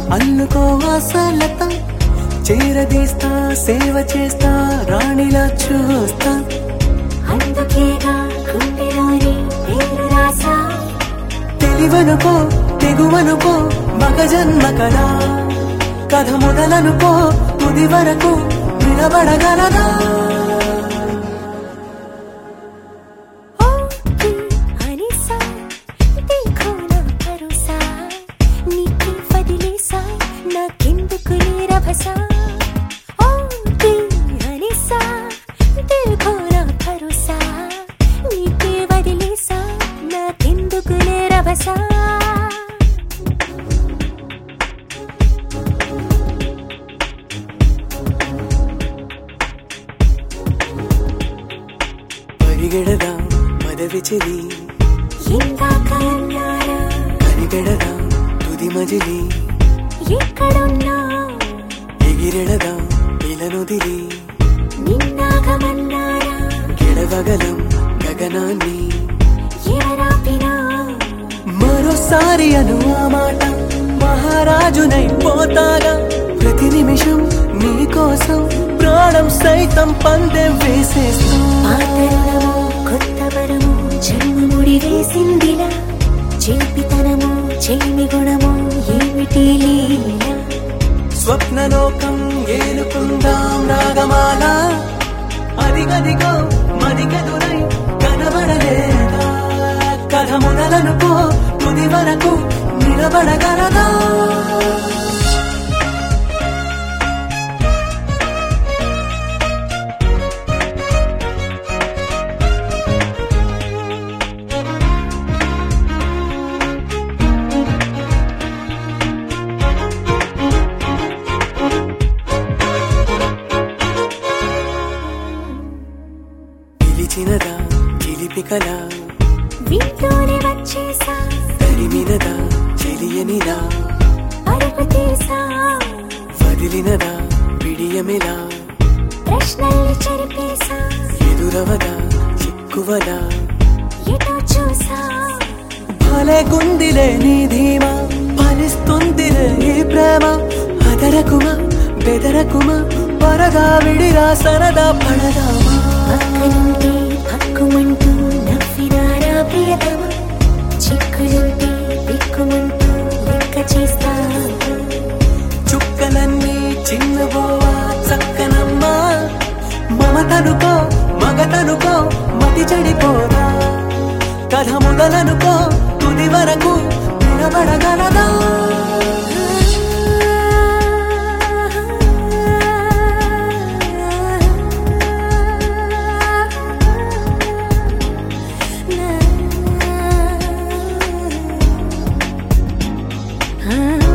అల్లుకో ఆశలత చేరదీస్తా సేవ చేస్తా రాణిలా చూస్తా అందుకేగా గుండెలోని పేరు రాసా తెలివనుకో తెగువనుకో మగ జన్మ కదా కథ మొదలనుకో తుది వరకు నిలబడగలదా పరిగెడదా పదవి చెలి కనిగెడదా తుది మజిలి ఎక్కడున్నా ఎగిరెడదా ఇలనుదిలి నిన్నాగమన్నారా గెడవగలం గగనాన్ని ఎవరాపినా మరోసారి అను ఆ మాట మహారాజునై పోతాగా ప్రతి నిమిషం నీ కోసం ప్రాణం సైతం పందెం వేసేస్తూ ఆతరణము కొత్త వరము జన్మ ముడి వేసిందిలా చేపితనము చెలిమి గుణము ఏమిటి లీలా స్వప్నలోకం ఏలుకుందాం రాగమాల అదిగదిగో మదిగదురై కనబడలేదా కథ మొదలనుకో తుది వరకు నిలబడగలదా పిలిచినదా పిలిపికలా వీటిలోనే వచ్చేసా తరిమినదా చెలియనిలా అడుగు తీసా వదిలినదా పిడియమిలా ప్రశ్నల్ని చెరిపేసా ఎదురవదా చిక్కువలా ఎటో చూసా భలే గుందిలే నీ ధీమా ఫలిస్తుందిలే ఈ ప్రేమ అదరకుమా బెదరకుమా పరదా విడిరా సరదా పడదామా పక్కనుంటే పక్కుమంటూ నవ్వినారా ప్రియతమ చిక్కులుంటే దిక్కుమంటూ లెక్క చేస్తా చుక్కలన్నీ చిన్నబోవా చక్కనమ్మా మమతనుకో మగతనుకో మతి చెడిపోదా కథ మొదలనుకో తుది వరకు నిలబడగలదా ah